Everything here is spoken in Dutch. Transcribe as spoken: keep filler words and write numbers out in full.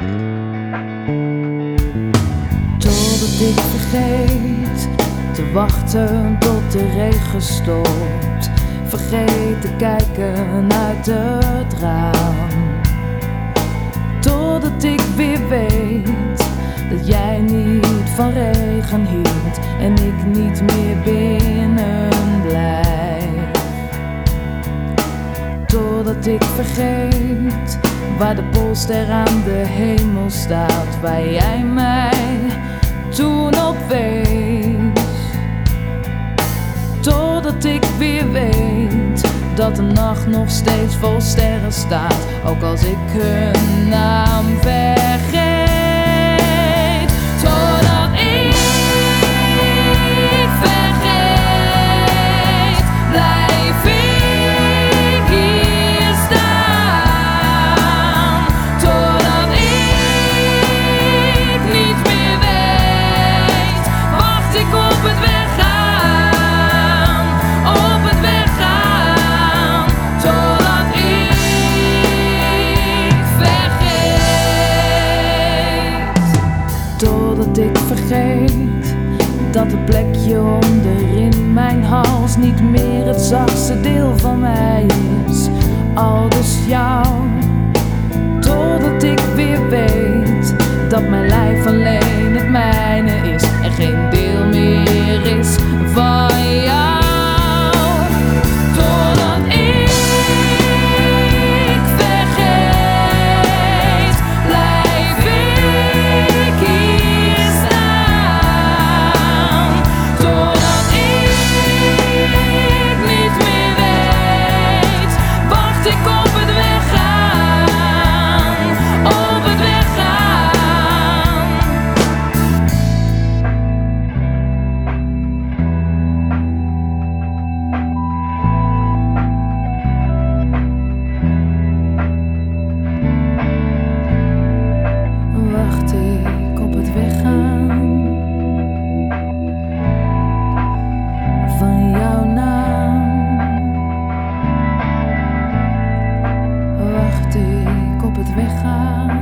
Totdat ik vergeet te wachten tot de regen stopt. Vergeet te kijken uit het raam. Totdat ik weer weet dat jij niet van regen hield en ik niet meer binnen blijf. Totdat ik vergeet waar de polster aan de hemel staat, waar jij mij toen op wees. Totdat ik weer weet dat de nacht nog steeds vol sterren staat, ook als ik hun naam vergeet. Totdat ik vergeet, blijf ik hier staan. Totdat ik niet meer weet, wacht ik op het weggaan, op het weggaan. Totdat ik vergeet, totdat ik vergeet dat het plekje onderin mijn hals niet meer het zachtste deel van mij is, al dus jou. Totdat ik weer weet dat mijn lijf alleen het mijne is en geen deel meer is van jou. Totdat ik vergeet, blijf ik hier staan. Totdat ik niet meer weet, wacht ik op het weggaan, op het weggaan. Wacht ik op het weggaan van jouw naam. Wacht ik op het weggaan